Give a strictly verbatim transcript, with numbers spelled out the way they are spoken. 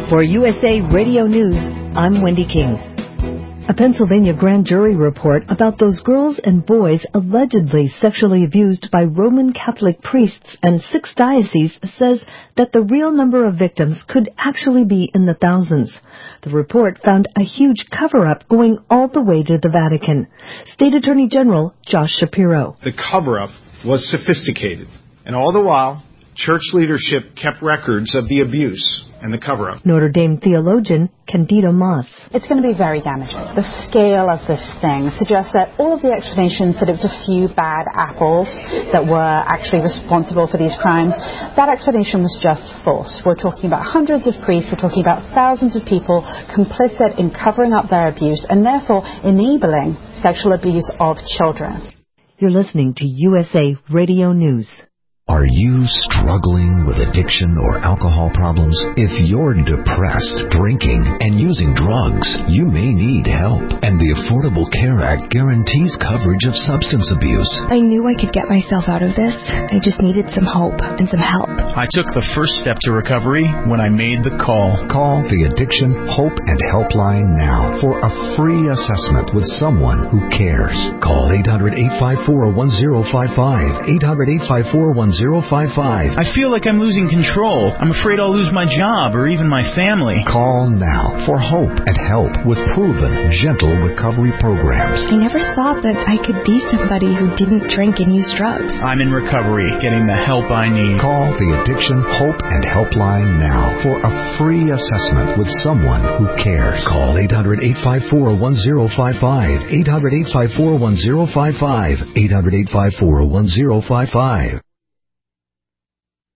For U S A Radio News, I'm Wendy King. A Pennsylvania grand jury report about those girls and boys allegedly sexually abused by Roman Catholic priests and six dioceses says that the real number of victims could actually be in the thousands. The report found a huge cover-up going all the way to the Vatican. State Attorney General Josh Shapiro. The cover-up was sophisticated, and all the while, church leadership kept records of the abuse and the cover-up. Notre Dame theologian Candido Moss. It's going to be very damaging. The scale of this thing suggests that all of the explanations that it was a few bad apples that were actually responsible for these crimes, that explanation was just false. We're talking about hundreds of priests, we're talking about thousands of people complicit in covering up their abuse and therefore enabling sexual abuse of children. You're listening to U S A Radio News. Are you struggling with addiction or alcohol problems? If you're depressed, drinking, and using drugs, you may need help. And the Affordable Care Act guarantees coverage of substance abuse. I knew I could get myself out of this. I just needed some hope and some help. I took the first step to recovery when I made the call. Call the Addiction Hope and Helpline now for a free assessment with someone who cares. Call eight hundred, eight five four, one zero five five, eight hundred, eight five four, one zero five five. I feel like I'm losing control. I'm afraid I'll lose my job or even my family. Call now for hope and help with proven, gentle recovery programs. I never thought that I could be somebody who didn't drink and use drugs. I'm in recovery, getting the help I need. Call the Addiction Hope and Helpline now for a free assessment with someone who cares. Call eight hundred, eight five four, one zero five five, eight hundred, eight five four, one zero five five, eight hundred, eight five four, one zero five five.